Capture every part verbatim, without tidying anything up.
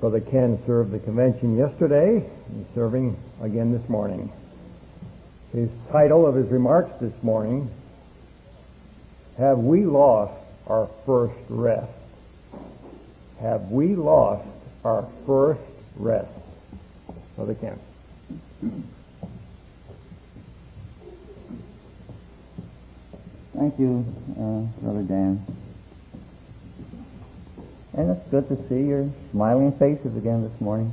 Brother Ken served the convention yesterday. He's serving again this morning. His title of his remarks this morning, Have We Lost Our First Rest? Have we lost our first rest? Brother Ken. Thank you, uh, Brother Dan. And it's good to see your smiling faces again this morning.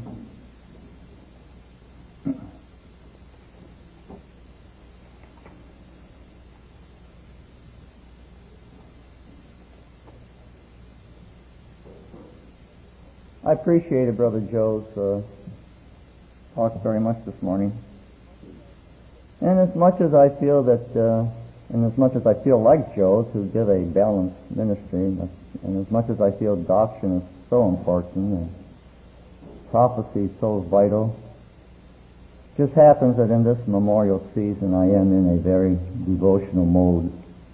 I appreciated Brother Joe's uh, talk very much this morning. And as much as I feel that, uh, and as much as I feel like Joe to give a balanced ministry, and as much as I feel doctrine is so important and prophecy is so vital, it just happens that in this memorial season I am in a very devotional mode.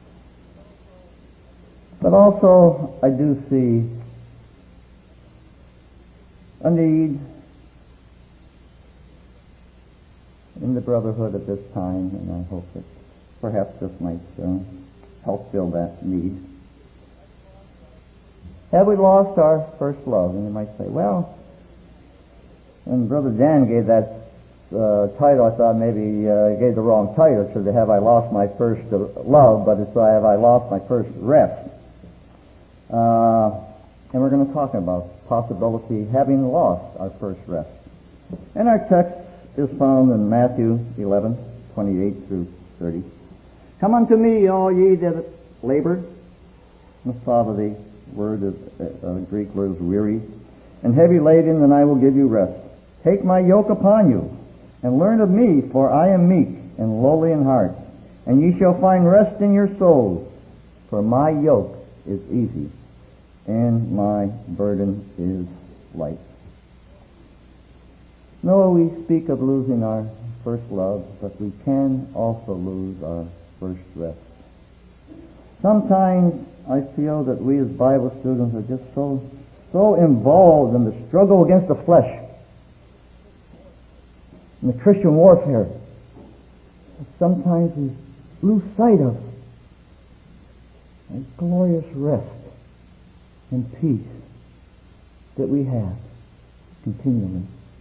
But also I do see a need in the brotherhood at this time, and I hope that perhaps this might uh, help fill that need. Have we lost our first love? And you might say, well, when Brother Dan gave that uh, title, I thought maybe uh, he gave the wrong title. It should have I lost my first uh, love, but it's uh, have I lost my first rest. Uh, and we're going to talk about possibility having lost our first rest. And our text is found in Matthew eleven, twenty-eight through thirty. Come unto me, all ye that labor. The thought of the word is, uh, uh, Greek word is weary, and heavy laden, and I will give you rest. Take my yoke upon you, and learn of me, for I am meek and lowly in heart, and ye shall find rest in your souls. For my yoke is easy, and my burden is light. No, we speak of losing our first love, but we can also lose our first rest. Sometimes I feel that we as Bible students are just so so involved in the struggle against the flesh, in the Christian warfare, that sometimes we lose sight of a glorious rest and peace that we have continually.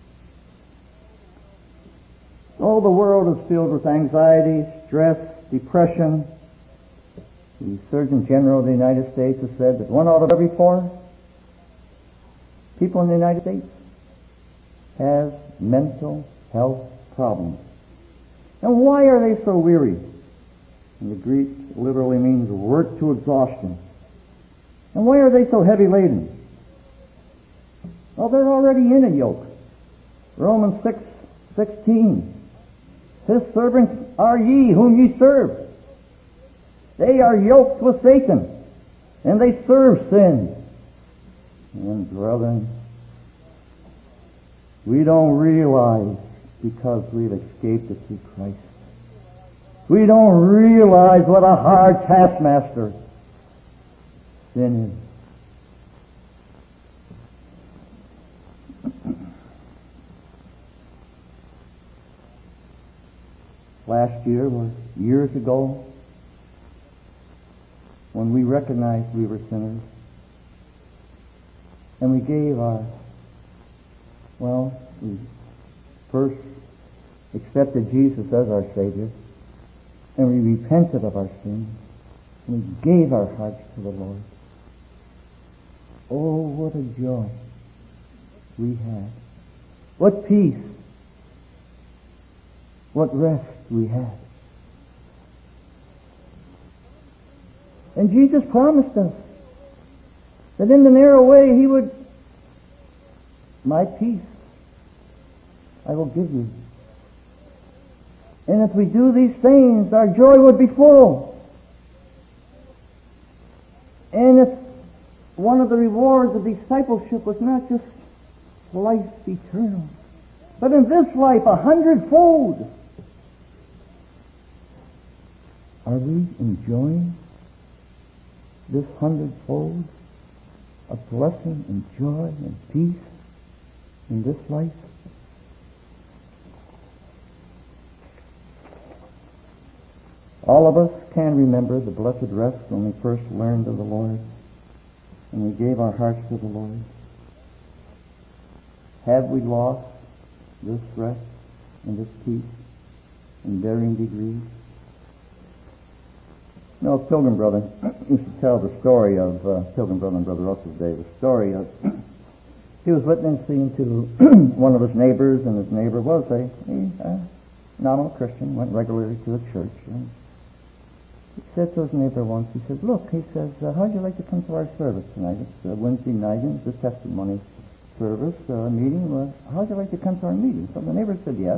Oh, the world is filled with anxiety, stress, depression. The Surgeon General of the United States has said that one out of every four people in the United States has mental health problems. And why are they so weary? And the Greek literally means work to exhaustion. And why are they so heavy laden? Well, they're already in a yoke. Romans six sixteen. His servants are ye whom ye serve. They are yoked with Satan, and they serve sin. And brethren, we don't realize, because we've escaped it through Christ, we don't realize what a hard taskmaster sin is. Last year, or years ago, when we recognized we were sinners, and we gave our, well, we first accepted Jesus as our Savior, and we repented of our sins, and we gave our hearts to the Lord. Oh, what a joy we had. What peace. What rest we had. And Jesus promised us that in the narrow way He would, my peace I will give you. And if we do these things, our joy would be full. And if one of the rewards of discipleship was not just life eternal, but in this life a hundredfold, are we enjoying this hundredfold of blessing and joy and peace in this life? All of us can remember the blessed rest when we first learned of the Lord and we gave our hearts to the Lord. Have we lost this rest and this peace in varying degrees? You know, Pilgrim Brother used to tell the story of uh, Pilgrim Brother and Brother Russell's day, the story of he was witnessing to one of his neighbors, and his neighbor was a, a, a nominal Christian, went regularly to a church. And he said to his neighbor once, he says, look, he says, uh, how'd you like to come to our service tonight? It's uh, Wednesday night, and it's a testimony service, uh, meeting. Uh, how'd you like to come to our meeting? So the neighbor said yes.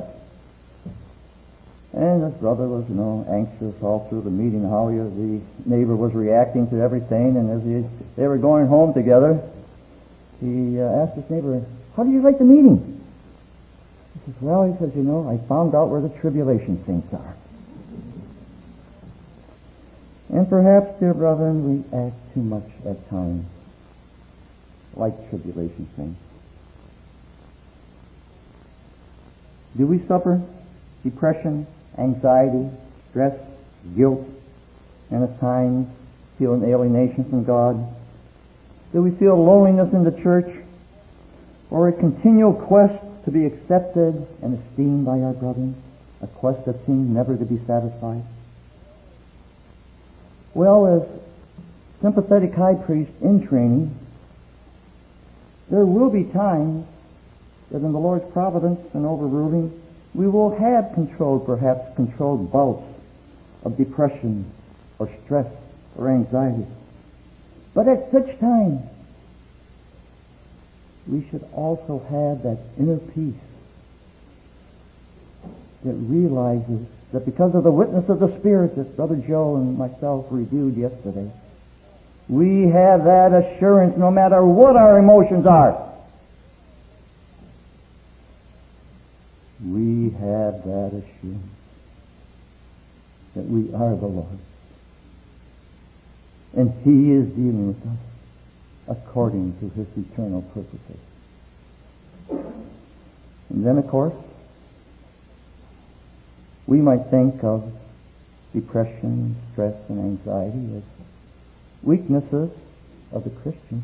And his brother was, you know, anxious all through the meeting, how he, the neighbor was reacting to everything. And as he, they were going home together, he uh, asked his neighbor, how do you like the meeting? He says, well, he says, you know, I found out where the tribulation saints are. And perhaps, dear brethren, we act too much at times like tribulation saints. Do we suffer depression, anxiety, stress, guilt, and at times feel an alienation from God? Do we feel loneliness in the church, or a continual quest to be accepted and esteemed by our brethren, a quest that seems never to be satisfied? Well, as sympathetic high priest in training, there will be times that in the Lord's providence and overruling, we will have controlled, perhaps controlled bouts of depression or stress or anxiety. But at such times, we should also have that inner peace that realizes that because of the witness of the Spirit that Brother Joe and myself reviewed yesterday, we have that assurance no matter what our emotions are. We have that assurance that we are the Lord. And He is dealing with us according to His eternal purposes. And then, of course, we might think of depression, stress, and anxiety as weaknesses of the Christian.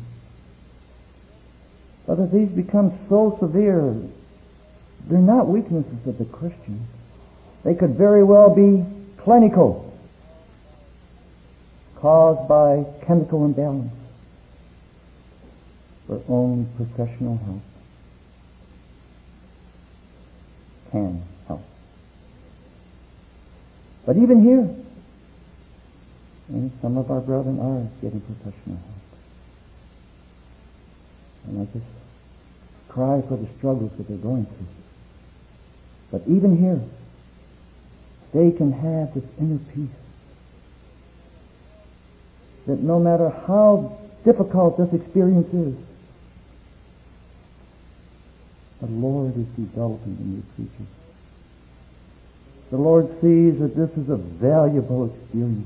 But if these become so severe, they're not weaknesses of the Christian. They could very well be clinical, caused by chemical imbalance, where only professional help can help. But even here, and some of our brethren are getting professional help. And I just cry for the struggles that they're going through. But even here, they can have this inner peace that no matter how difficult this experience is, the Lord is developing a new creature. The Lord sees that this is a valuable experience,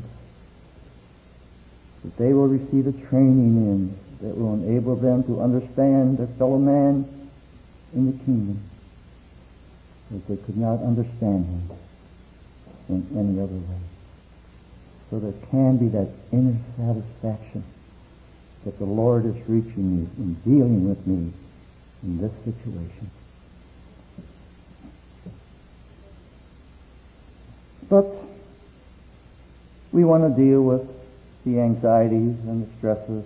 that they will receive a training in that will enable them to understand their fellow man in the kingdom, as they could not understand him in any other way. So there can be that inner satisfaction that the Lord is reaching me in dealing with me in this situation. But we want to deal with the anxieties and the stresses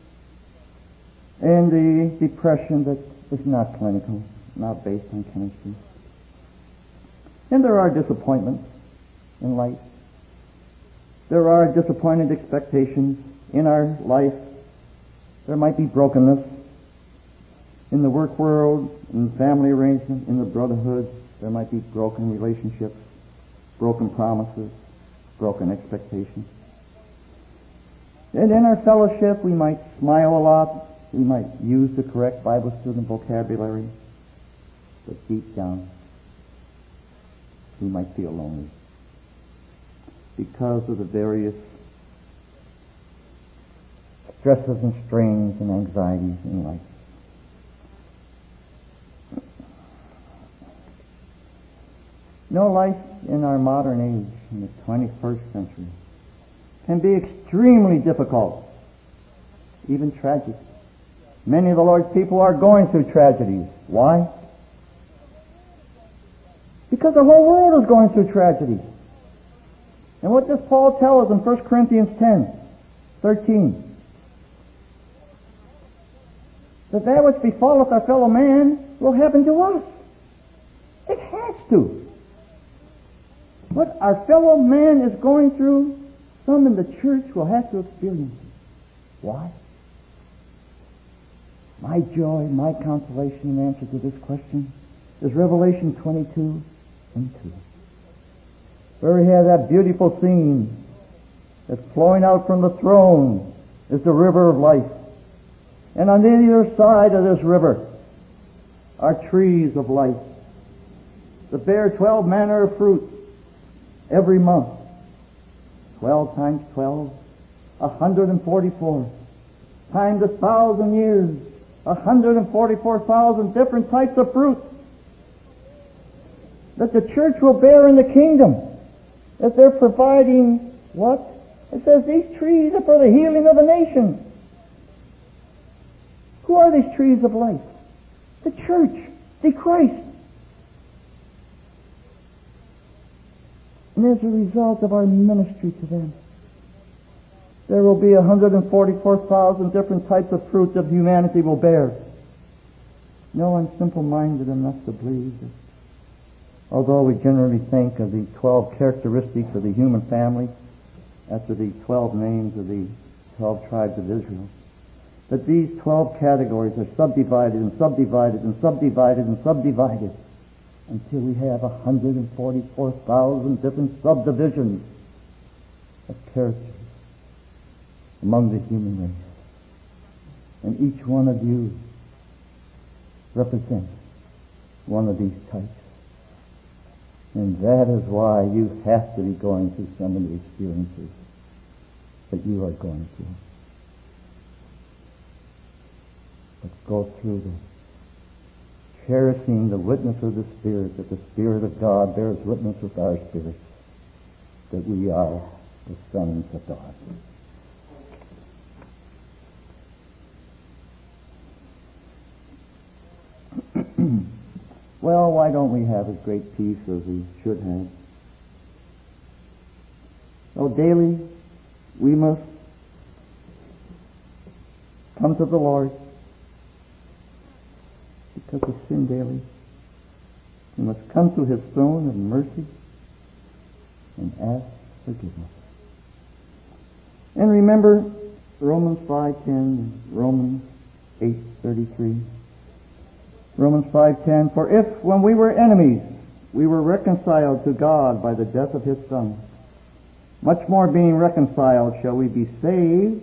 and the depression that is not clinical, not based on chemistry. And there are disappointments in life. There are disappointed expectations in our life. There might be brokenness in the work world, in the family arrangement, in the brotherhood. There might be broken relationships, broken promises, broken expectations. And in our fellowship, we might smile a lot. We might use the correct Bible student vocabulary. But deep down, we might feel lonely because of the various stresses and strains and anxieties in life. No, life in our modern age, in the twenty-first century, can be extremely difficult, even tragic. Many of the Lord's people are going through tragedies. Why? Because the whole world is going through tragedy. And what does Paul tell us in First Corinthians ten, thirteen? That that which befalleth our fellow man will happen to us. It has to. What our fellow man is going through, some in the church will have to experience it. Why? My joy, my consolation in answer to this question is Revelation twenty-two and two. Where we have that beautiful scene that's flowing out from the throne is the river of life. And on either side of this river are trees of life that bear twelve manner of fruit every month. Twelve times twelve, a hundred and forty-four. Times a thousand years, a hundred and forty-four thousand different types of fruit that the church will bear in the kingdom. That they're providing what? It says these trees are for the healing of the nations. Who are these trees of life? The church, the Christ. And as a result of our ministry to them, there will be one hundred forty-four thousand different types of fruit that humanity will bear. No one's simple-minded enough to believe that, although we generally think of the twelve characteristics of the human family after the twelve names of the twelve tribes of Israel, that these twelve categories are subdivided and subdivided and subdivided and subdivided until we have one hundred forty-four thousand different subdivisions of characters among the human race. And each one of you represents one of these types. And that is why you have to be going through some of the experiences that you are going through. But go through them, cherishing the witness of the Spirit, that the Spirit of God bears witness with our spirits that we are the sons of God. Well, why don't we have as great peace as we should have? So daily we must come to the Lord because of sin daily. We must come to His throne of mercy and ask forgiveness. And remember Romans five ten, Romans eight thirty-three. Romans five ten, for if when we were enemies we were reconciled to God by the death of His Son, much more being reconciled shall we be saved.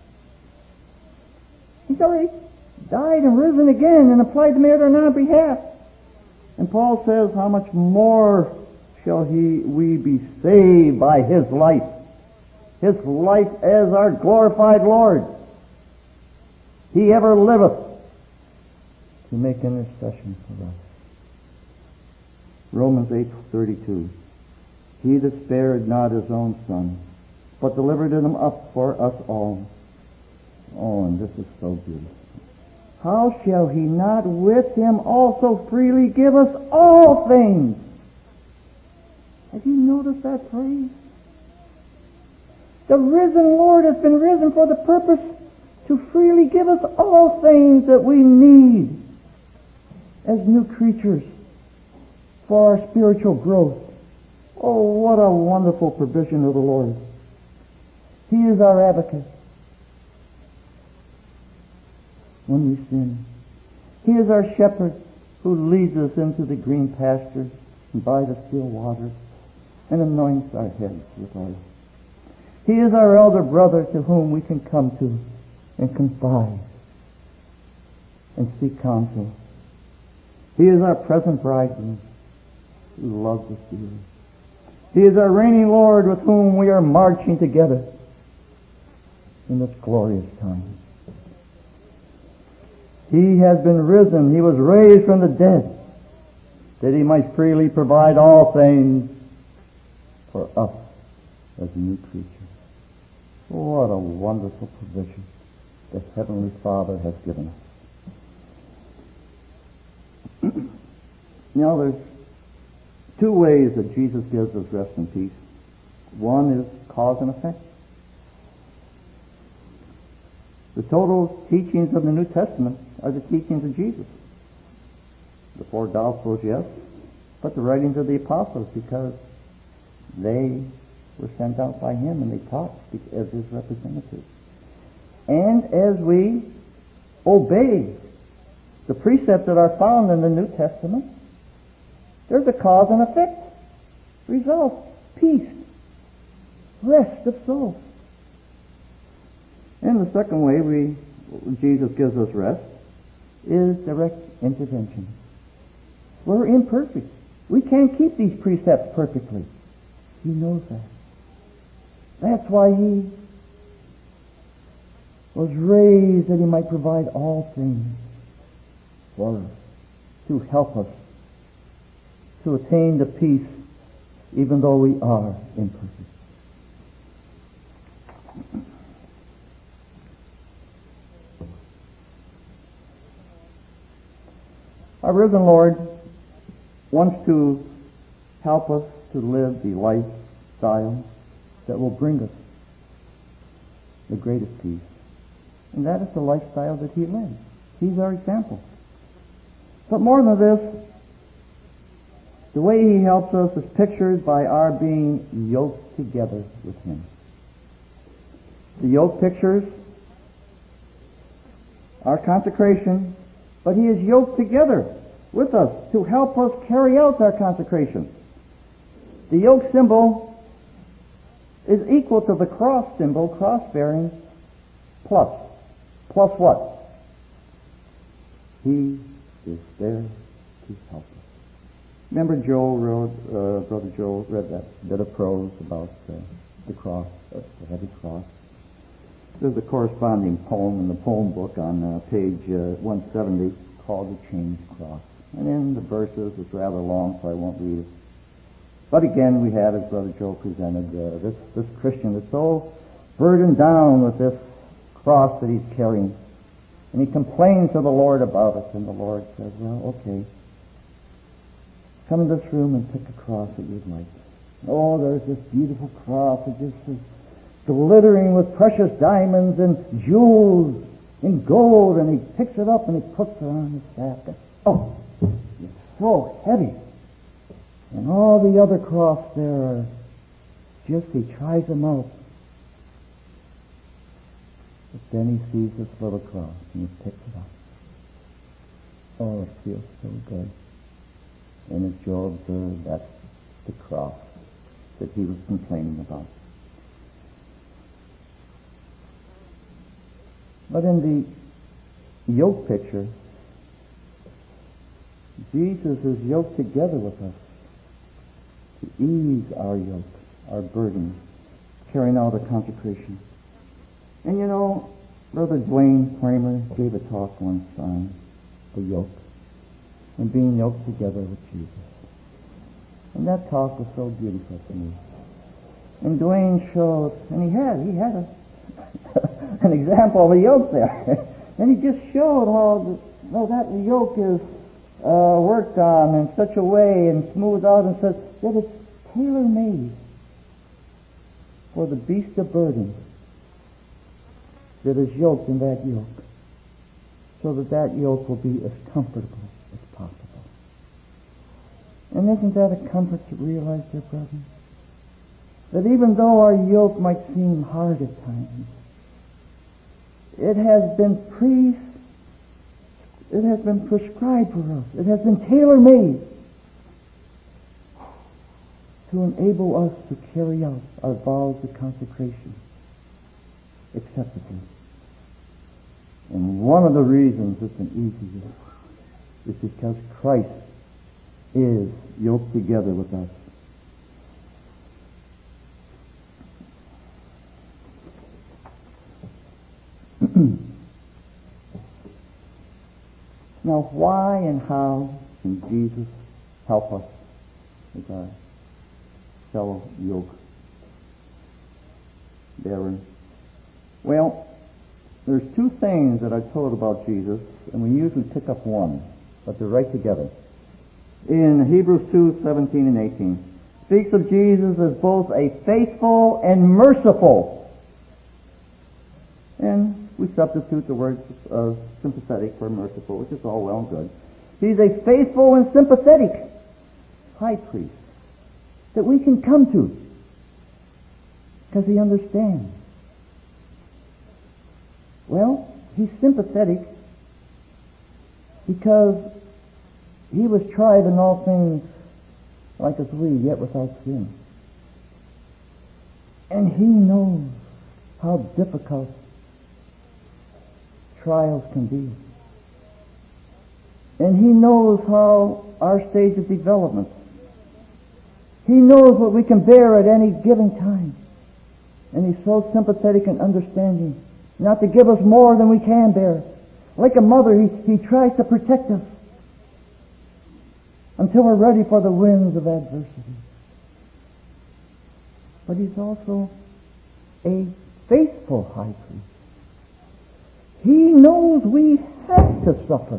He's already died and risen again and applied the merit on our behalf. And Paul says, how much more shall he we be saved by His life? His life as our glorified Lord. He ever liveth to make intercession for us. Romans eight thirty-two. He that spared not His own Son, but delivered Him up for us all. Oh, and this is so beautiful. How shall He not with Him also freely give us all things? Have you noticed that phrase? The risen Lord has been risen for the purpose to freely give us all things that we need as new creatures for our spiritual growth. Oh, what a wonderful provision of the Lord. He is our advocate when we sin. He is our shepherd who leads us into the green pastures and by the still waters and anoints our heads with oil. He is our elder brother to whom we can come to and confide and seek counsel. He is our present bridegroom who loves us dearly. He is our reigning Lord with whom we are marching together in this glorious time. He has been risen. He was raised from the dead. that he might freely provide all things for us as new creatures. What a wonderful provision the Heavenly Father has given us. Now, there's two ways that Jesus gives us rest and peace. One is cause and effect. The total teachings of the New Testament are the teachings of Jesus. The four Gospels, yes, but the writings of the apostles, because they were sent out by him and they taught as his representatives. And as we obey the precepts that are found in the New Testament, there's a cause and effect. Result, peace, rest of soul. And the second way we Jesus gives us rest is direct intervention. We're imperfect. We can't keep these precepts perfectly. He knows that. That's why he was raised that he might provide all things for us, to help us to attain the peace even though we are imperfect. Our risen Lord wants to help us to live the lifestyle that will bring us the greatest peace. And that is the lifestyle that he led. He's our example. But more than this, the way he helps us is pictured by our being yoked together with him. The yoke pictures our consecration, but he is yoked together with us to help us carry out our consecration. The yoke symbol is equal to the cross symbol, cross-bearing, plus. Plus what? He is there to help us. Remember Joel wrote, uh, Brother Joel read that bit of prose about uh, the cross, uh, the heavy cross. There's a corresponding poem in the poem book on uh, page uh, one seventy called The Changed Cross. And in the verses, it's rather long, so I won't read it. But again, we have, as Brother Joel presented, uh, this, this Christian that's so burdened down with this cross that he's carrying. And he complains to the Lord about it, and the Lord says, well, okay, come in this room and pick a cross that you'd like. Oh, there's this beautiful cross that just is glittering with precious diamonds and jewels and gold, and he picks it up and he puts it on his back. Oh, it's so heavy. And all the other cross there are just, he tries them out. But then he sees this little cross and he picks it up. Oh, it feels so good. And as Joel observed, that's the cross that he was complaining about. But in the yoke picture, Jesus is yoked together with us to ease our yoke, our burden, carrying out a consecration. And you know, Brother Dwayne Kramer gave a talk once on the yoke and being yoked together with Jesus. And that talk was so beautiful to me. And Dwayne showed, and he had, he had a, an example of a yoke there. And he just showed how the, no, that the yoke is uh, worked on in such a way and smoothed out, and said that it's tailor-made for the beast of burden that is yoked in that yoke, so that that yoke will be as comfortable as possible. And isn't that a comfort to realize, dear brethren, that even though our yoke might seem hard at times, it has been pre, it has been prescribed for us. It has been tailor-made to enable us to carry out our vows of consecration acceptably. And one of the reasons it's an easy yoke is because Christ is yoked together with us. Now, why and how can Jesus help us with our fellow yoke bearer. Well, there's two things that are told about Jesus, and we usually pick up one, but they're right together. In Hebrews two, seventeen and eighteen, speaks of Jesus as both a faithful and merciful. And we substitute the word uh, sympathetic for merciful, which is all well and good. He's a faithful and sympathetic high priest that we can come to because he understands. Well, he's sympathetic because he was tried in all things like as we, yet without sin. And he knows how difficult trials can be. And he knows how our stage of development. He knows what we can bear at any given time. And he's so sympathetic and understanding, not to give us more than we can bear. Like a mother, he, he tries to protect us until we're ready for the winds of adversity. But he's also a faithful high priest. He knows we have to suffer.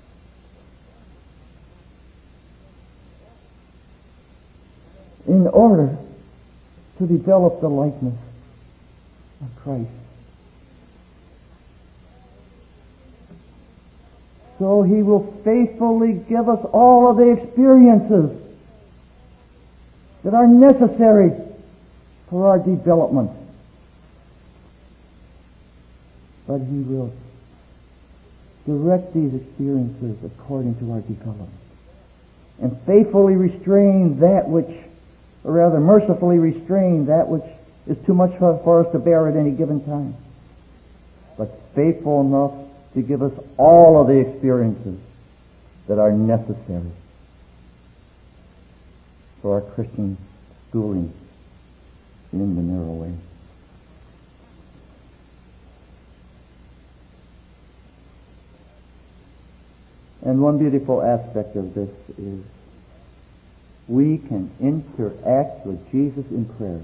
In order to develop the likeness of Christ. So he will faithfully give us all of the experiences that are necessary for our development. But he will direct these experiences according to our development. And faithfully restrain that which, or rather mercifully restrain that which is too much for, for us to bear at any given time. But faithful enough to give us all of the experiences that are necessary for our Christian schooling in the narrow way. And one beautiful aspect of this is we can interact with Jesus in prayer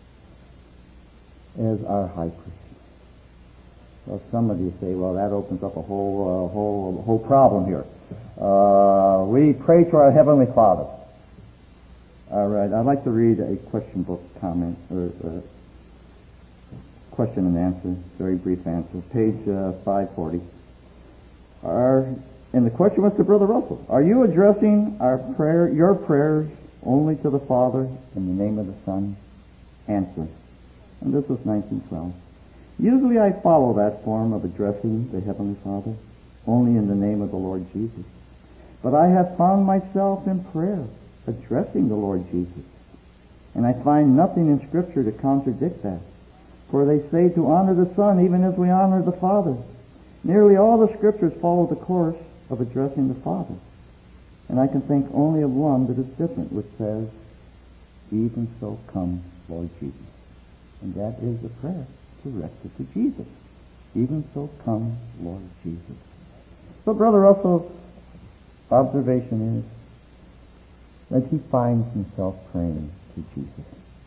as our high priest. Well, some of you say, well, that opens up a whole, uh, whole, a whole problem here. Uh, we pray to our Heavenly Father. All right, I'd like to read a question book comment, or uh, question and answer, very brief answer, page uh, five forty. Our And the question was to Brother Russell. Are you addressing our prayer, your prayers only to the Father in the name of the Son? Answer. And this was nineteen twelve. Usually I follow that form of addressing the Heavenly Father only in the name of the Lord Jesus. But I have found myself in prayer addressing the Lord Jesus. And I find nothing in Scripture to contradict that. For they say to honor the Son even as we honor the Father. Nearly all the Scriptures follow the course of addressing the Father. And I can think only of one that is different, which says, even so come, Lord Jesus. And that is the prayer directed to Jesus. Even so come, Lord Jesus. So Brother Russell's observation is that he finds himself praying to Jesus.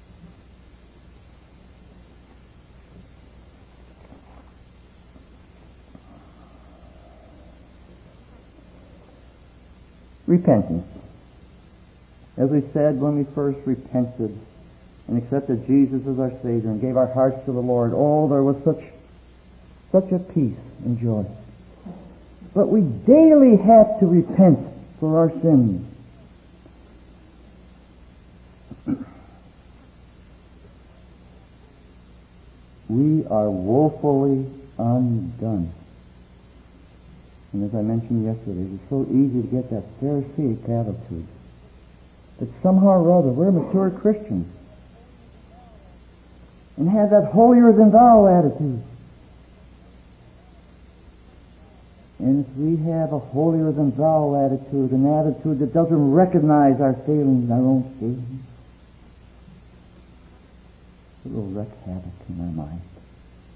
Repentance. As we said when we first repented and accepted Jesus as our Savior and gave our hearts to the Lord, oh, there was such such a peace and joy. But we daily have to repent for our sins. We are woefully undone. And as I mentioned yesterday, it's so easy to get that Pharisaic attitude that somehow or other we're mature Christians and have that holier-than-thou attitude. And if we have a holier-than-thou attitude, an attitude that doesn't recognize our failings, our own failings, it will wreak havoc in our mind.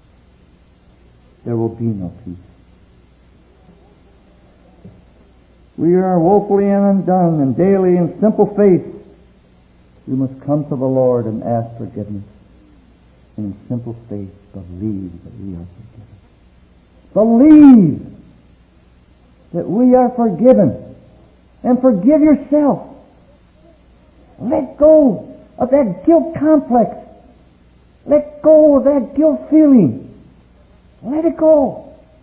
There will be no peace. we are woefully undone, and daily in simple faith we must come to the Lord and ask forgiveness. And in simple faith believe that we are forgiven. Believe that we are forgiven. And forgive yourself. Let go of that guilt complex. Let go of that guilt feeling. Let it go.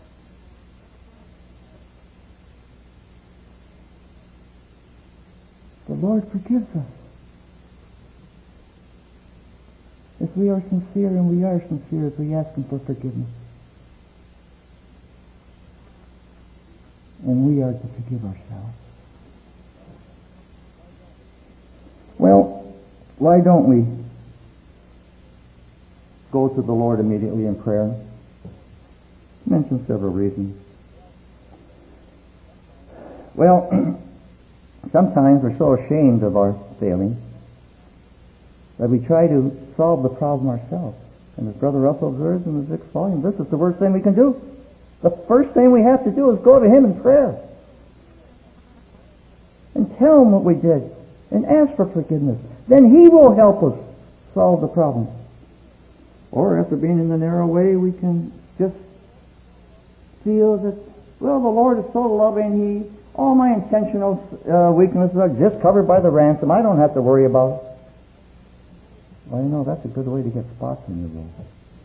The Lord forgives us. If we are sincere, and we are sincere as we ask Him for forgiveness. And we are to forgive ourselves. Well, why don't we go to the Lord immediately in prayer? I mentioned several reasons. Well, sometimes we're so ashamed of our failing that we try to solve the problem ourselves. And as Brother Russell observes in the sixth volume, this is the worst thing we can do. The first thing we have to do is go to Him in prayer and tell Him what we did and ask for forgiveness. Then He will help us solve the problem. Or after being in the narrow way, we can just feel that, well, the Lord is so loving, He, all my intentional uh, weaknesses are just covered by the ransom. I don't have to worry about it. Well, you know, that's a good way to get spots in your room.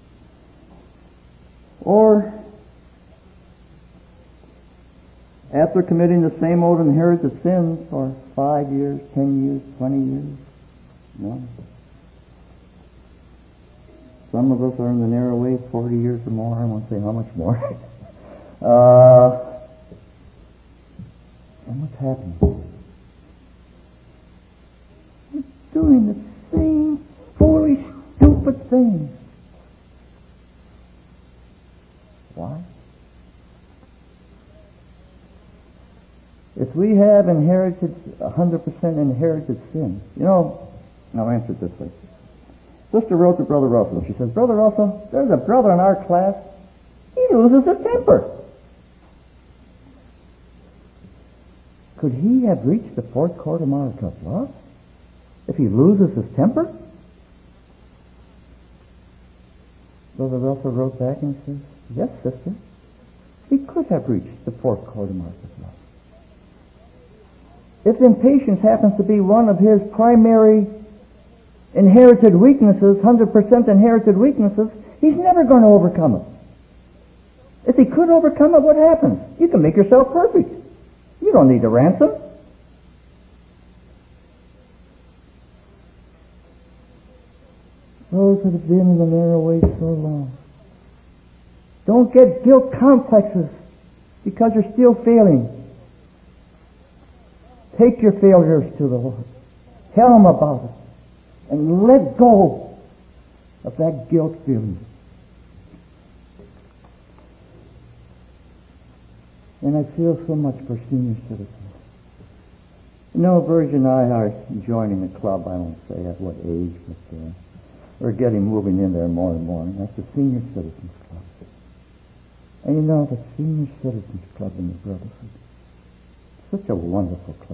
Or, after committing the same old inherited sins for five years, ten years, twenty years, no. Some of us are in the narrow way forty years or more. I won't say how much more. uh, and what's happening? We're doing the same foolish, stupid things. Why? If we have inherited, one hundred percent inherited sin, you know, I'll answer it this way. Sister wrote to Brother Russell. She says, Brother Russell, there's a brother in our class. He loses his temper. Could he have reached the fourth court of marital love if he loses his temper? Brother Russell wrote back and says, yes, sister, he could have reached the fourth court of marital love. If impatience happens to be one of his primary inherited weaknesses, one hundred percent inherited weaknesses, he's never going to overcome it. If he could overcome it, what happens? You can make yourself perfect. You don't need a ransom. Those that have been in the narrow way so long, don't get guilt complexes because you're still failing. Take your failures to the Lord. Tell Him about it. And let go of that guilt feeling. And I feel so much for senior citizens. You know, Virgin and I are joining the club, I won't say at what age, but uh, we're getting moving in there more and more. And that's the Senior Citizens Club. And you know, the Senior Citizens Club in the Brotherhood, such a wonderful club.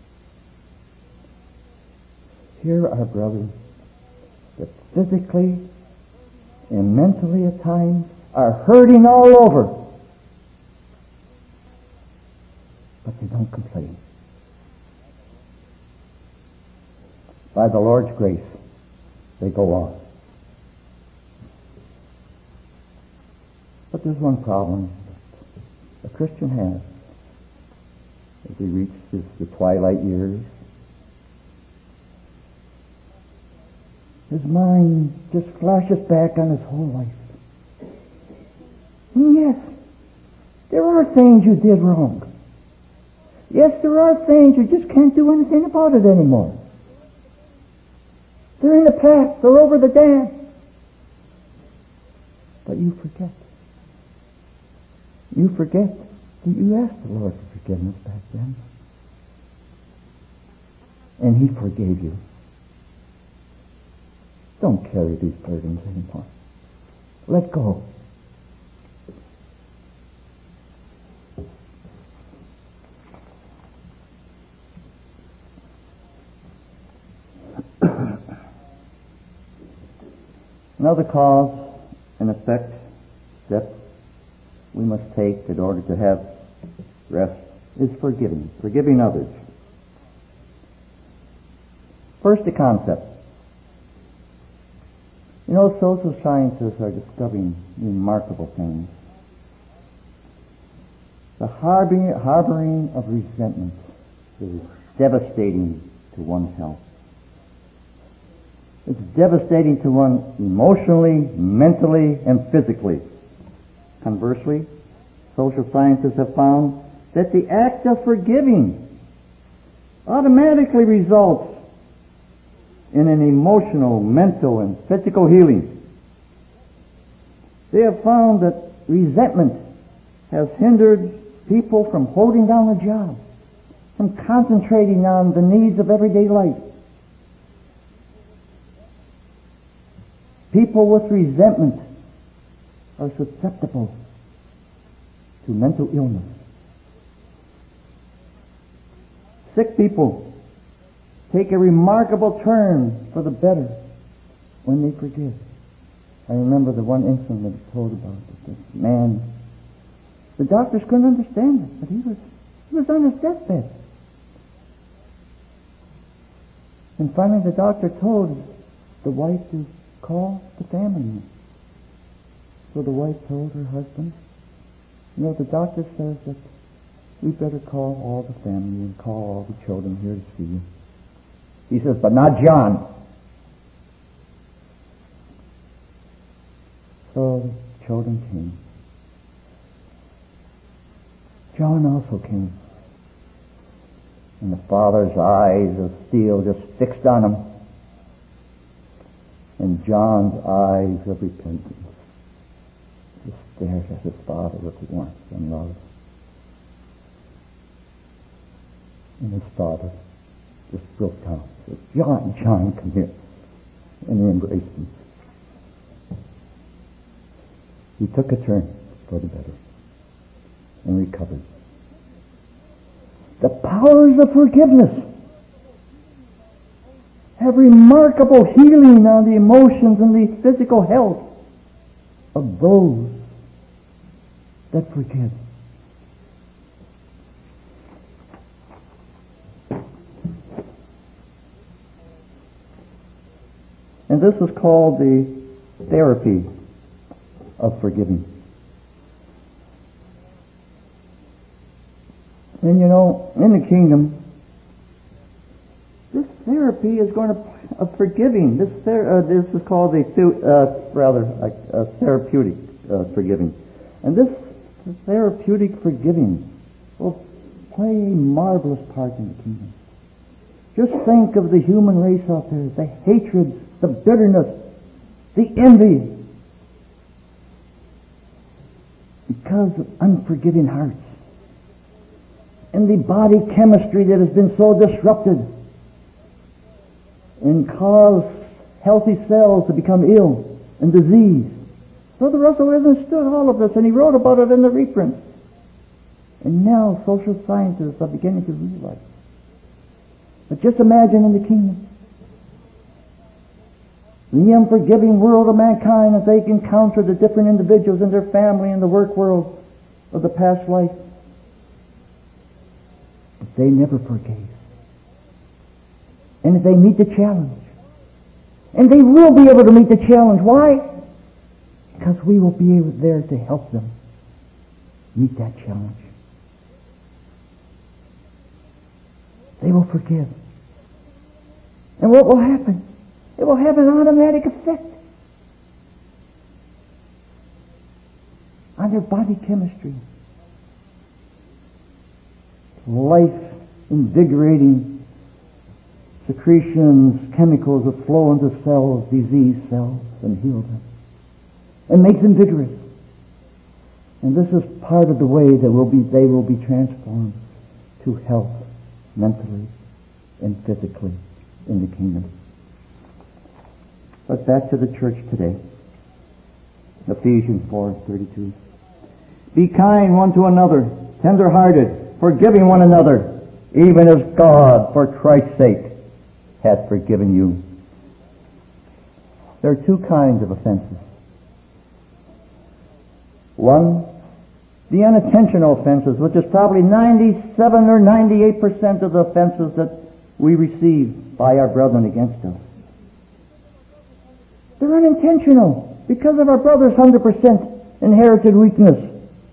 Here are brothers that physically and mentally at times are hurting all over, but they don't complain. By the Lord's grace, they go on. But there's one problem that a Christian has as he reaches the twilight years. His mind just flashes back on his whole life. And yes, there are things you did wrong. Yes, there are things you just can't do anything about it anymore. They're in the past. They're over the dam. But you forget. You forget that you asked the Lord for forgiveness back then. And He forgave you. Don't carry these burdens anymore. Let go. Another cause and effect step we must take in order to have rest is forgiving, forgiving others. First, the concept. You know, social scientists are discovering remarkable things. The harboring, harboring of resentment is devastating to one's health. It's devastating to one emotionally, mentally, and physically. Conversely, social scientists have found that the act of forgiving automatically results in an emotional, mental, and physical healing. They have found that resentment has hindered people from holding down a job, from concentrating on the needs of everyday life. People with resentment are susceptible to mental illness. Sick people take a remarkable turn for the better when they forgive. I remember the one incident told about it. This man, the doctors couldn't understand it, but he was he was on his deathbed. And finally the doctor told the wife to call the family. So the wife told her husband, you know, the doctor says that we better call all the family and call all the children here to see you. He says, but not John. So the children came. John also came. And the father's eyes of steel just fixed on him. And John's eyes of repentance just stared at his father with warmth and love. And his father just broke down and said, John, John, come here. And he embraced him. He took a turn for the better and recovered. The powers of forgiveness have remarkable healing on the emotions and the physical health of those that forgive. And this is called the therapy of forgiving. And you know, in the kingdom, this therapy is going to of forgiving. This ther- uh, this is called the uh, rather uh, uh, therapeutic uh, forgiving, and this therapeutic forgiving will play a marvelous part in the kingdom. Just think of the human race out there, the hatred, the bitterness, the envy, because of unforgiving hearts, and the body chemistry that has been so disrupted and cause healthy cells to become ill and diseased. Brother Russell understood all of this, and he wrote about it in the reprint. And now social scientists are beginning to realize. But just imagine in the kingdom, the unforgiving world of mankind, as they encounter the different individuals in their family and the work world of the past life. But they never forgave. And if they meet the challenge, and they will be able to meet the challenge. Why? Because we will be able there to help them meet that challenge. They will forgive. And what will happen? It will have an automatic effect on their body chemistry. Life-invigorating secretions, chemicals that flow into cells, disease cells, and heal them. And makes them vigorous. And this is part of the way that will be they will be transformed to health, mentally and physically, in the kingdom. But back to the church today. Ephesians four thirty-two. Be kind one to another, tender-hearted, forgiving one another, even as God, for Christ's sake, hath forgiven you. there are two kinds of offenses. One, the unintentional offenses, which is probably ninety-seven or ninety-eight percent of the offenses that we receive by our brethren against us. They're unintentional because of our brother's one hundred percent inherited weakness.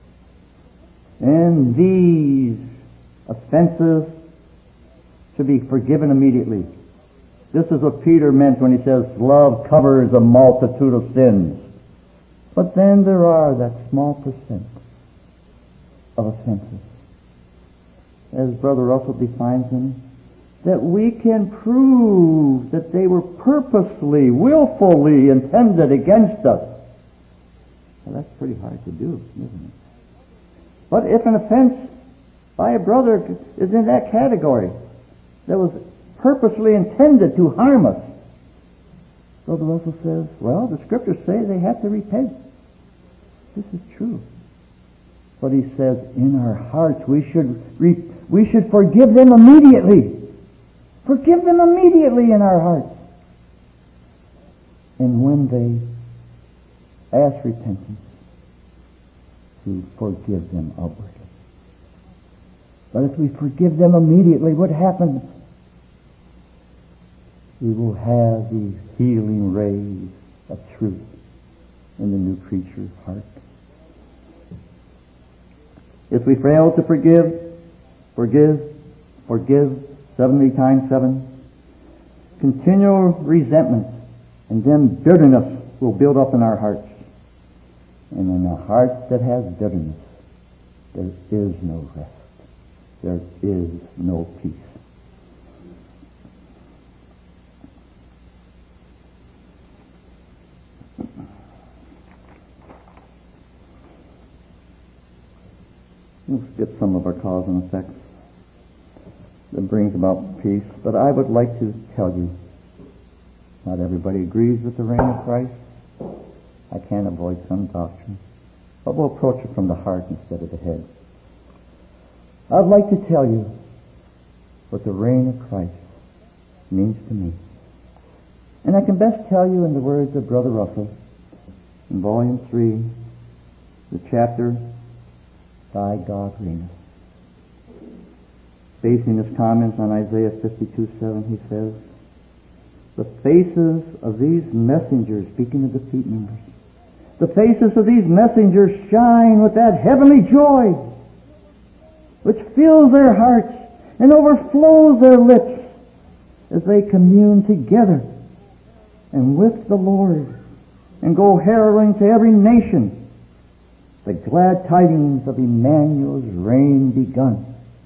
And these offenses should be forgiven immediately. This is what Peter meant when he says, love covers a multitude of sins. But then there are that small percent of offenses, as Brother Russell defines them, that we can prove that they were purposely, willfully intended against us. Well, that's pretty hard to do, isn't it? But if an offense by a brother is in that category, that was purposely intended to harm us, Brother Russell says, well, the Scriptures say they have to repent. This is true. But he says, in our hearts, we should re- we should forgive them immediately. Forgive them immediately in our hearts. And when they ask repentance, to forgive them outwardly. But if we forgive them immediately, what happens? We will have the healing rays of truth in the new creature's heart. If we fail to forgive, forgive, forgive seventy times seven, continual resentment and then bitterness will build up in our hearts. And in a heart that has bitterness, there is no rest. There is no peace. We'll skip some of our cause and effects that brings about peace. But I would like to tell you, not everybody agrees with the reign of Christ. I can't avoid some doctrine. But we'll approach it from the heart instead of the head. I'd like to tell you what the reign of Christ means to me. And I can best tell you in the words of Brother Russell in Volume three, the chapter, Thy God Reigneth. Basing his comments on Isaiah fifty-two seven, he says, the faces of these messengers, speaking of the feet members, the faces of these messengers shine with that heavenly joy which fills their hearts and overflows their lips as they commune together and with the Lord and go heralding to every nation the glad tidings of Emmanuel's reign begun.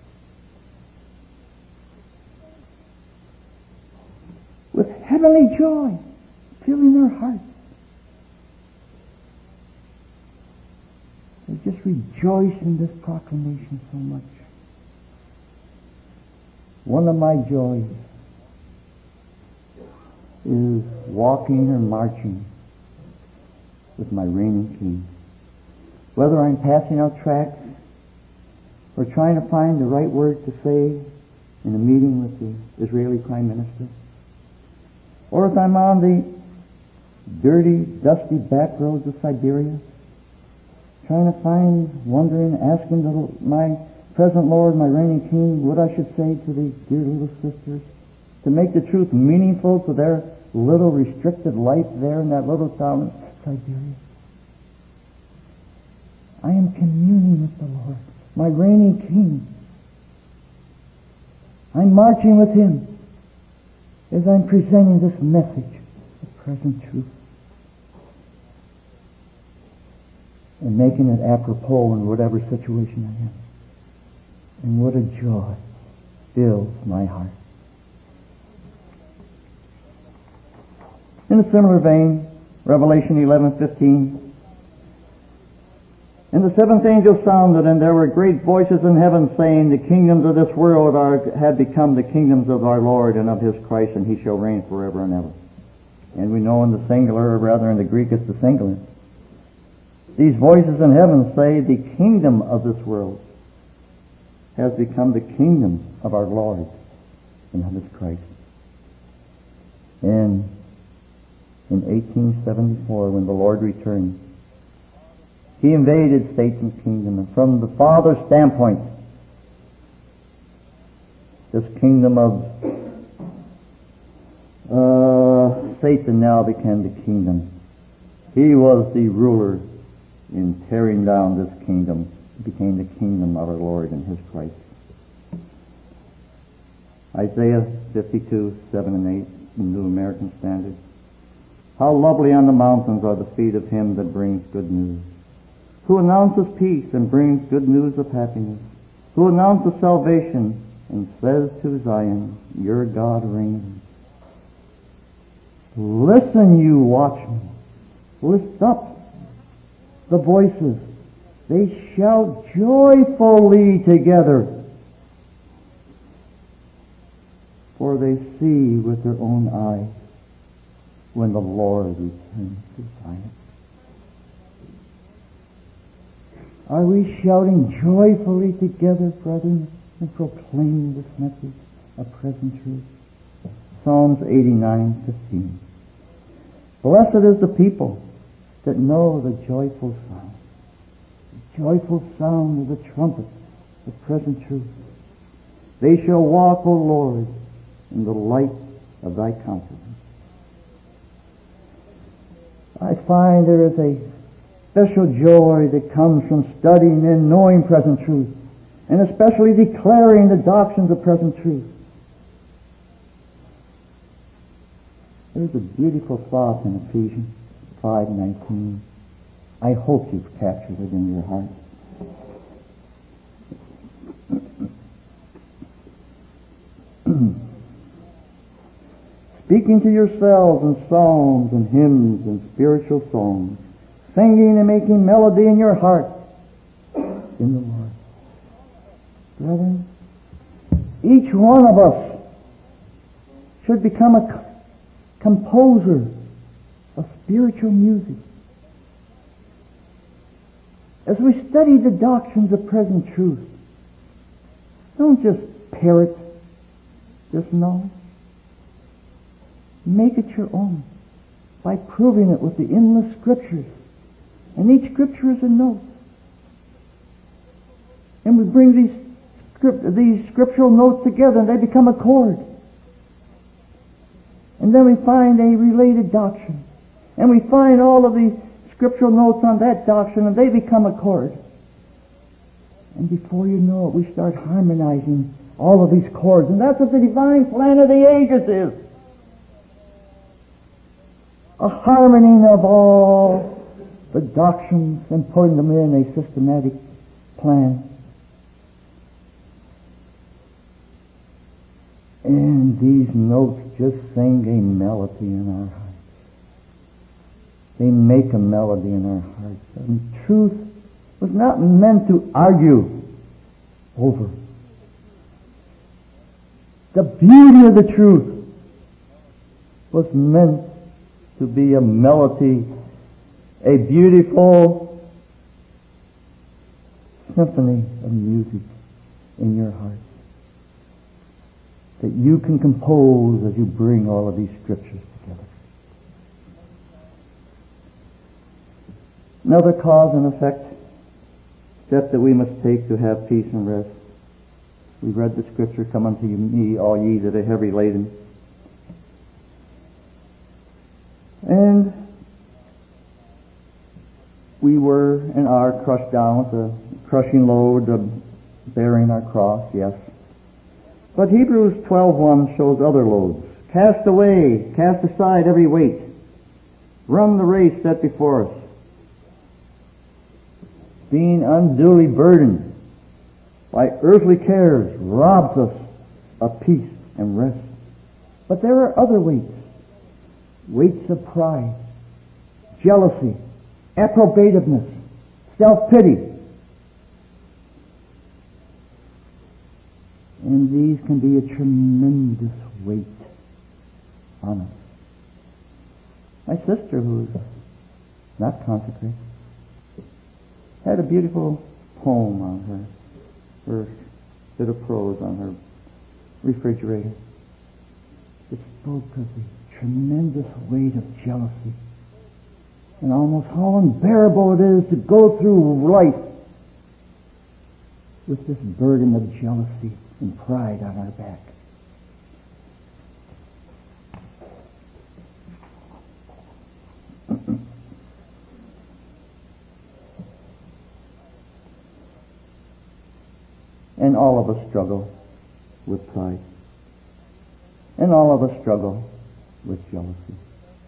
With heavenly joy filling their hearts. They just rejoice in this proclamation so much. One of my joys is walking or marching with my reigning King. Whether I'm passing out tracts or trying to find the right word to say in a meeting with the Israeli Prime Minister, or if I'm on the dirty, dusty back roads of Siberia, trying to find, wondering, asking the, my present Lord, my reigning King, what I should say to these dear little sisters to make the truth meaningful to their little restricted life there in that little town in Siberia. I am communing with the Lord, my reigning King. I'm marching with Him as I'm presenting this message of present truth and making it apropos in whatever situation I am. And what a joy fills my heart. In a similar vein, Revelation eleven fifteen. And the seventh angel sounded, and there were great voices in heaven saying, the kingdoms of this world are, had become the kingdoms of our Lord and of His Christ, and He shall reign forever and ever. And we know in the singular, or rather in the Greek it's the singular. These voices in heaven say, the kingdom of this world has become the kingdom of our Lord and of His Christ. And in eighteen seventy-four when the Lord returned. He invaded Satan's kingdom, and from the Father's standpoint, this kingdom of uh, Satan now became the kingdom. He was the ruler in tearing down this kingdom. It became the kingdom of our Lord and His Christ. Isaiah fifty-two, seven and eight, the New American Standard. How lovely on the mountains are the feet of him that brings good news, who announces peace and brings good news of happiness, who announces salvation and says to Zion, your God reigns. Listen, you watchmen. Lift up the voices. They shout joyfully together, for they see with their own eyes when the Lord returns to Zion. Are we shouting joyfully together, brethren, and proclaiming this message of present truth? Psalms eighty-nine, fifteen. Blessed is the people that know the joyful sound, the joyful sound of the trumpet, the present truth. They shall walk, O Lord, in the light of thy countenance. I find there is a special joy that comes from studying and knowing present truth, and especially declaring the doctrines of present truth. There's a beautiful thought in Ephesians five nineteen. I hope you've captured it in your heart. Speaking to yourselves in psalms and hymns and spiritual songs, singing and making melody in your heart in the Lord. Brethren, each one of us should become a composer of spiritual music. As we study the doctrines of present truth, don't just parrot, just know. Make it your own by proving it with the endless scriptures. And each scripture is a note. And we bring these script, these scriptural notes together and they become a chord. And then we find a related doctrine. And we find all of these scriptural notes on that doctrine and they become a chord. And before you know it, we start harmonizing all of these chords. And that's what the divine plan of the ages is. A harmony of all the doctrines and putting them in a systematic plan. And these notes just sing a melody in our hearts. They make a melody in our hearts. And truth was not meant to argue over. The beauty of the truth was meant to be a melody, a beautiful symphony of music in your heart that you can compose as you bring all of these scriptures together. Another cause and effect step that we must take to have peace and rest. We read the scripture, come unto me, all ye that are heavy laden. And we were and are crushed down with a crushing load of bearing our cross, yes. But Hebrews twelve one shows other loads. Cast away, cast aside every weight. Run the race set before us. Being unduly burdened by earthly cares robs us of peace and rest. But there are other weights. Weights of pride, jealousy, approbativeness, self-pity. And these can be a tremendous weight on us. My sister, who is not consecrated, had a beautiful poem on her, her bit of prose on her refrigerator. It spoke of the tremendous weight of jealousy, and almost how unbearable it is to go through life with this burden of jealousy and pride on our back. And all of us struggle with pride. And all of us struggle with jealousy.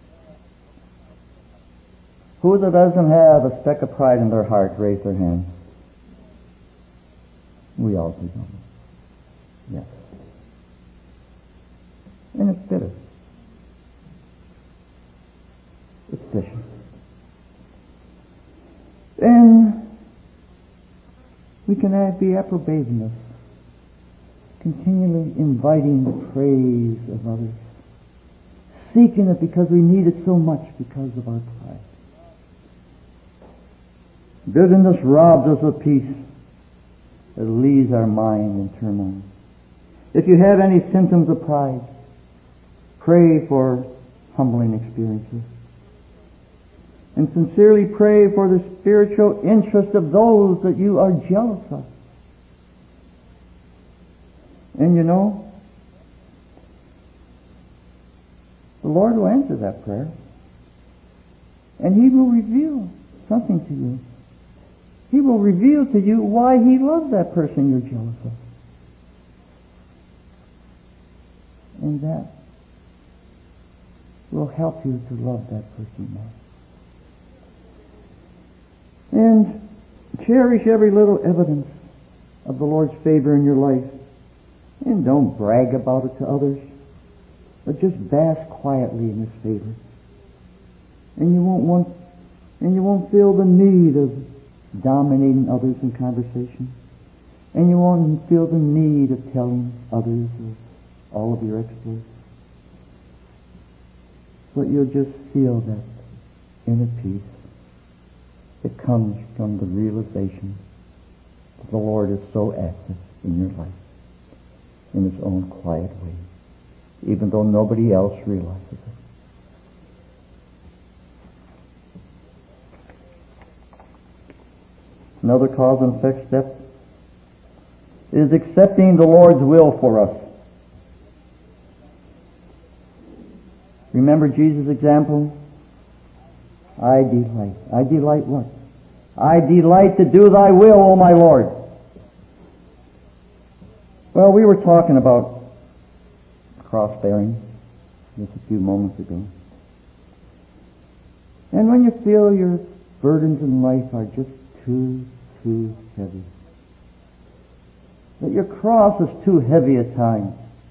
Who that doesn't have a speck of pride in their heart, raise their hand. We all do, don't we? Yes. And it's bitter. It's vicious. And we can be approbationist, continually inviting the praise of others, seeking it because we need it so much because of our pride. Bitterness robs us of peace. It leaves our mind in turmoil. If you have any symptoms of pride, pray for humbling experiences. And sincerely pray for the spiritual interest of those that you are jealous of. And you know, the Lord will answer that prayer. And He will reveal something to you. He will reveal to you why He loves that person you're jealous of. And that will help you to love that person more. And cherish every little evidence of the Lord's favor in your life. And don't brag about it to others, but just bask quietly in His favor. And you won't want, and you won't feel the need of dominating others in conversation. And you won't feel the need of telling others of all of your exploits. But you'll just feel that inner peace. It comes from the realization that the Lord is so active in your life in His own quiet way, even though nobody else realizes it. Another cause and effect step is accepting the Lord's will for us. Remember Jesus' example? I delight. I delight what? I delight to do Thy will, O my Lord. Well, we were talking about cross-bearing just a few moments ago. And when you feel your burdens in life are just too, too heavy, that your cross is too heavy at times,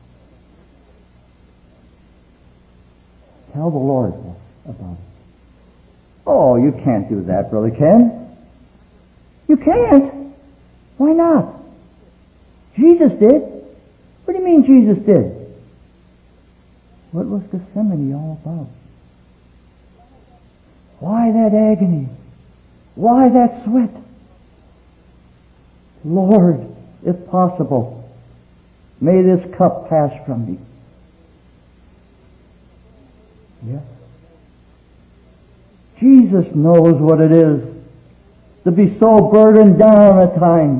tell the Lord about it. Oh, you can't do that, Brother Ken. You can't. Why not? Jesus did. What do you mean Jesus did? What was Gethsemane all about? Why that agony? Why that sweat? Lord, if possible, may this cup pass from me. Yes. Jesus knows what it is to be so burdened down at times.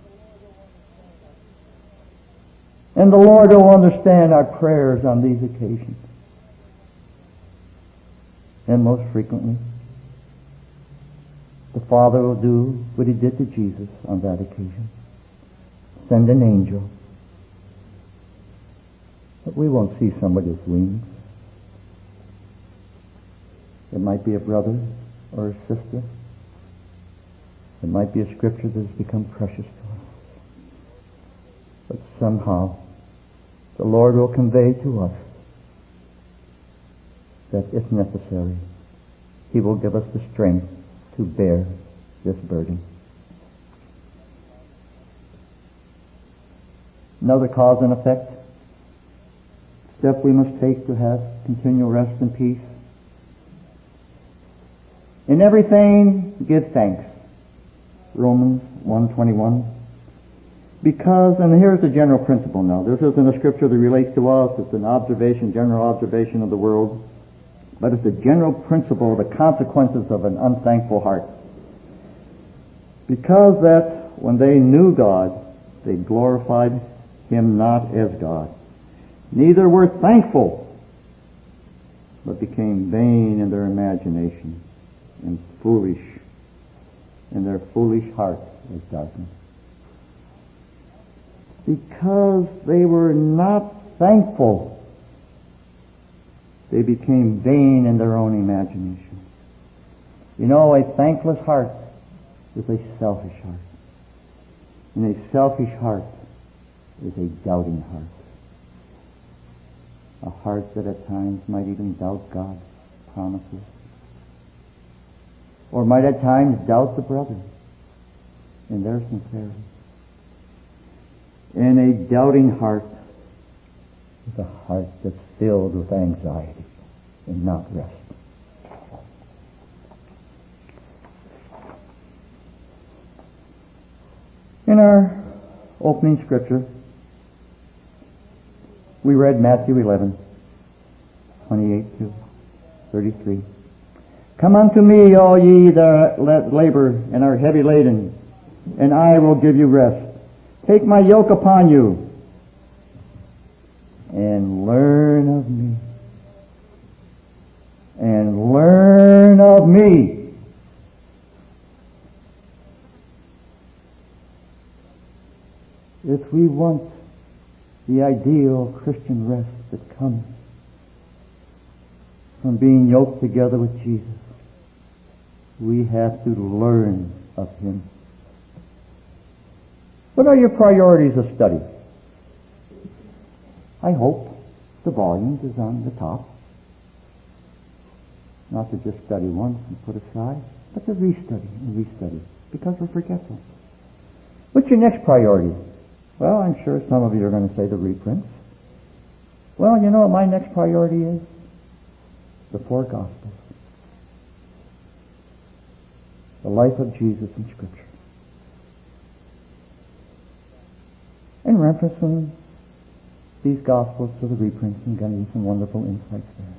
And the Lord will understand our prayers on these occasions. And most frequently, the Father will do what He did to Jesus on that occasion. Send an angel. But we won't see somebody with wings. It might be a brother or a sister. It might be a scripture that has become precious to us. But somehow, the Lord will convey to us that if necessary, He will give us the strength to bear this burden. Another cause and effect step we must take to have continual rest and peace. In everything, give thanks. Romans one twenty-one. Because, and here's the general principle now. This isn't a scripture that relates to us. It's an observation, general observation of the world. But it's a general principle of the consequences of an unthankful heart. Because that when they knew God, they glorified Him not as God. Neither were thankful, but became vain in their imagination and foolish, and their foolish heart was darkened. Because they were not thankful, they became vain in their own imagination. You know, a thankless heart is a selfish heart. And a selfish heart is a doubting heart. A heart that at times might even doubt God's promises. Or might at times doubt the brother in their sincerity. And a doubting heart is a heart that's filled with anxiety and not rest. In our opening scripture, we read Matthew eleven, twenty-eight to thirty-three. Come unto me, all ye that labor and are heavy laden, and I will give you rest. Take my yoke upon you, and learn of me. And learn of me. If we want the ideal Christian rest that comes from being yoked together with Jesus, we have to learn of Him. What are your priorities of study? I hope the volumes is on the top. Not to just study once and put aside, but to restudy and restudy, because we're forgetful. What's your next priority? Well, I'm sure some of you are going to say the reprints. Well, you know what my next priority is? The four Gospels. The life of Jesus in Scripture. And referencing these Gospels to the reprints and getting some wonderful insights there.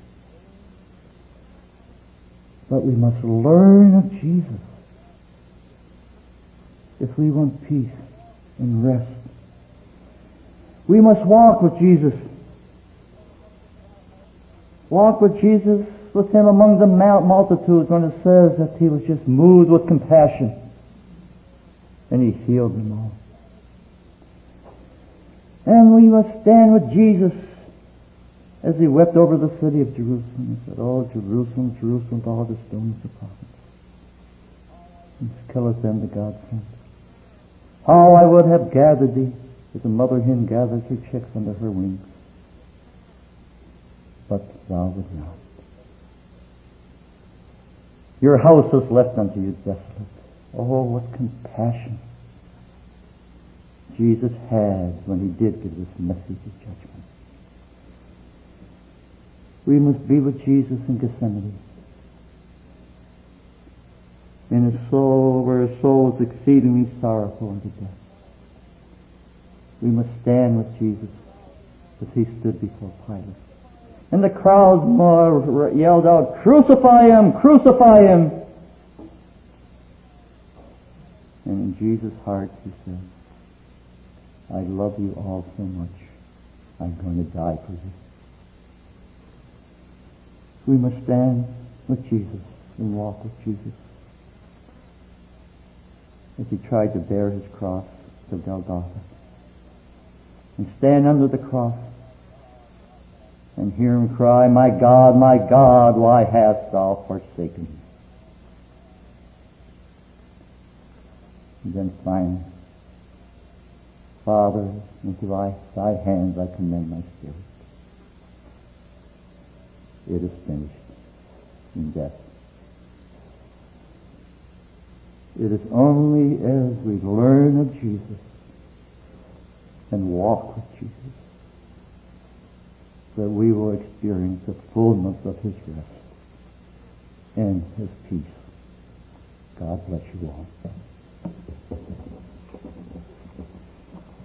But we must learn of Jesus if we want peace and rest. We must walk with Jesus. Walk with Jesus, with Him among the multitudes, when it says that He was just moved with compassion and He healed them all. And we must stand with Jesus as He wept over the city of Jerusalem and said, Oh, Jerusalem, Jerusalem, thou the stones the prophets, and killeth them the God sent. How I would have gathered thee as a mother hen gathers her chicks under her wings. But thou wouldst not. Your house was left unto you desolate. Oh, what compassion Jesus had when He did give this message of judgment. We must be with Jesus in Gethsemane. In His soul, where His soul was exceedingly sorrowful unto death. We must stand with Jesus as He stood before Pilate. And the crowds more yelled out, Crucify Him! Crucify Him! And in Jesus' heart He said, I love you all so much, I'm going to die for you. We must stand with Jesus and walk with Jesus as He tried to bear His cross to Golgotha. And stand under the cross and hear Him cry, My God, my God, why hast thou forsaken me? And then finally, Father, into thy, thy hands I commend my spirit. It is finished in death. It is only as we learn of Jesus and walk with Jesus that we will experience the fullness of His rest and His peace. God bless you all.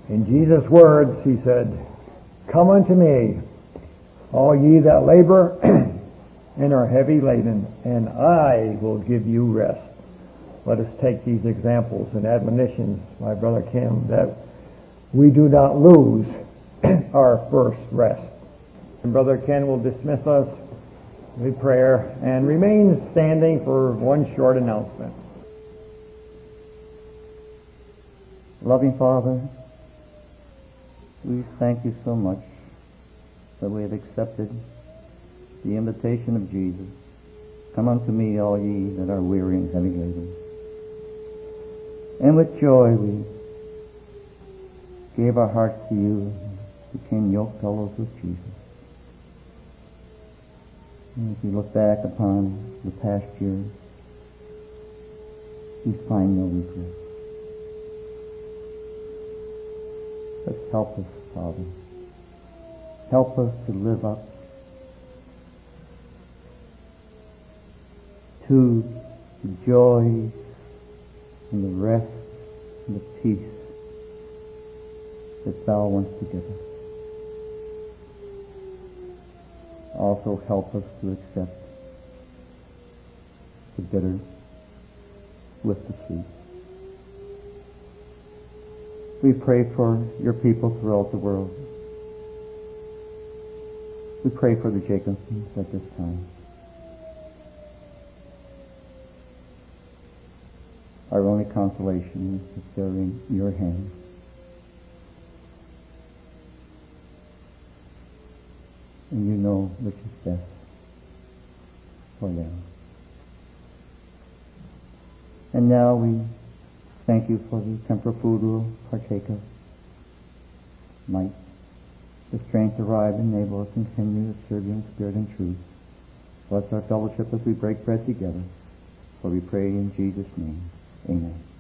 In Jesus' words, he said, "Come unto me, all ye that labor and are heavy laden, and I will give you rest." Let us take these examples and admonitions, my brother Kim, that we do not lose our first rest. And Brother Ken will dismiss us with prayer and remain standing for one short announcement. Loving Father, we thank you so much that we have accepted the invitation of Jesus. Come unto me, all ye that are weary and heavy laden. And with joy we gave our hearts to you, became yoke fellows with Jesus. And as we look back upon the past year, we find no regret. But help us, Father. Help us to live up to the joy and the rest and the peace that thou wants to give us. Also help us to accept the bitter with the sweet. We pray for your people throughout the world. We pray for the Jacobsons at this time. Our only consolation is that they're in your hands. And you know which is best for them. And now we thank you for the temporal food we'll partake of. Might the strength arrive and enable us to continue to serve you in spirit and truth. Bless our fellowship as we break bread together. For we pray in Jesus' name. Amen.